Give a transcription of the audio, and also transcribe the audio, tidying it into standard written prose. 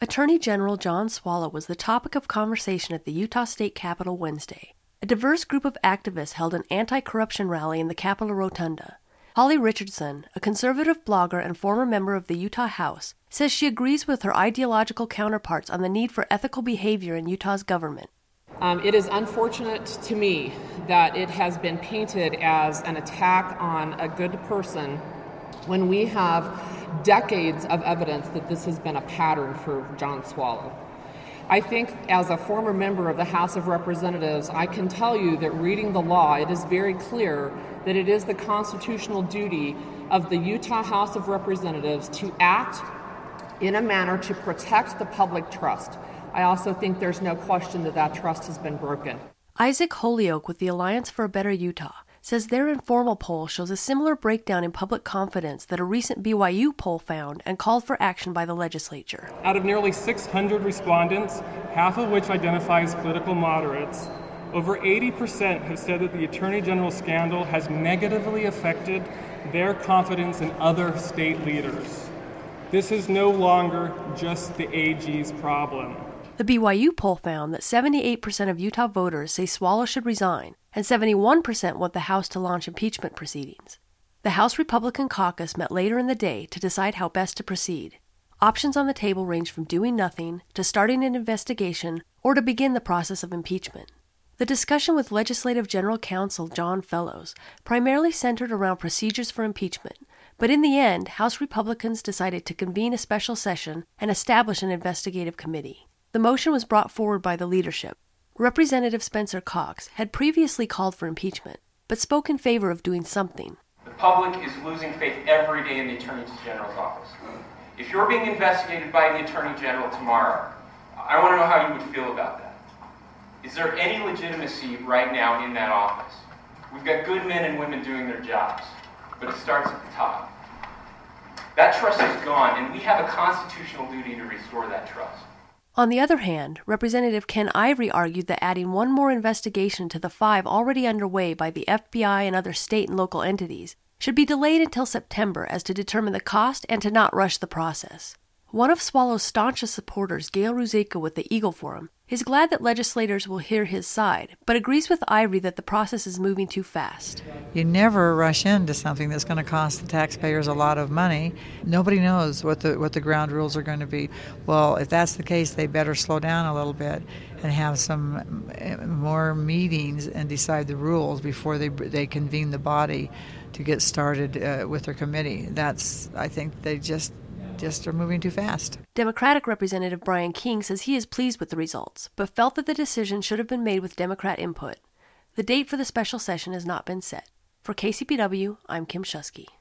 Attorney General John Swallow was the topic of conversation at the Utah State Capitol Wednesday. A diverse group of activists held an anti-corruption rally in the Capitol Rotunda. Holly Richardson, a conservative blogger and former member of the Utah House, says she agrees with her ideological counterparts on the need for ethical behavior in Utah's government. It is unfortunate to me that it has been painted as an attack on a good person when we have decades of evidence that this has been a pattern for John Swallow. I think as a former member of the House of Representatives, I can tell you that reading the law, it is very clear that it is the constitutional duty of the Utah House of Representatives to act in a manner to protect the public trust. I also think there's no question that that trust has been broken. Isaac Holyoke with the Alliance for a Better Utah says their informal poll shows a similar breakdown in public confidence that a recent BYU poll found and called for action by the legislature. Out of nearly 600 respondents, half of which identify as political moderates, over 80% have said that the Attorney General scandal has negatively affected their confidence in other state leaders. This is no longer just the AG's problem. The BYU poll found that 78% of Utah voters say Swallow should resign, and 71% want the House to launch impeachment proceedings. The House Republican caucus met later in the day to decide how best to proceed. Options on the table range from doing nothing, to starting an investigation, or to begin the process of impeachment. The discussion with Legislative General Counsel John Fellows primarily centered around procedures for impeachment, but in the end, House Republicans decided to convene a special session and establish an investigative committee. The motion was brought forward by the leadership. Representative Spencer Cox had previously called for impeachment, but spoke in favor of doing something. The public is losing faith every day in the Attorney General's office. If you're being investigated by the Attorney General tomorrow, I want to know how you would feel about that. Is there any legitimacy right now in that office? We've got good men and women doing their jobs, but it starts at the top. That trust is gone, and we have a constitutional duty to restore that trust. On the other hand, Representative Ken Ivory argued that adding one more investigation to the 5 already underway by the FBI and other state and local entities should be delayed until September as to determine the cost and to not rush the process. One of Swallow's staunchest supporters, Gail Ruzicka with the Eagle Forum, is glad that legislators will hear his side, but agrees with Ivory that the process is moving too fast. You never rush into something that's going to cost the taxpayers a lot of money. Nobody knows what the ground rules are going to be. Well, if that's the case, they better slow down a little bit and have some more meetings and decide the rules before they convene the body to get started with their committee. I think they just are moving too fast. Democratic Representative Brian King says he is pleased with the results, but felt that the decision should have been made with Democrat input. The date for the special session has not been set. For KCPW, I'm Kim Shusky.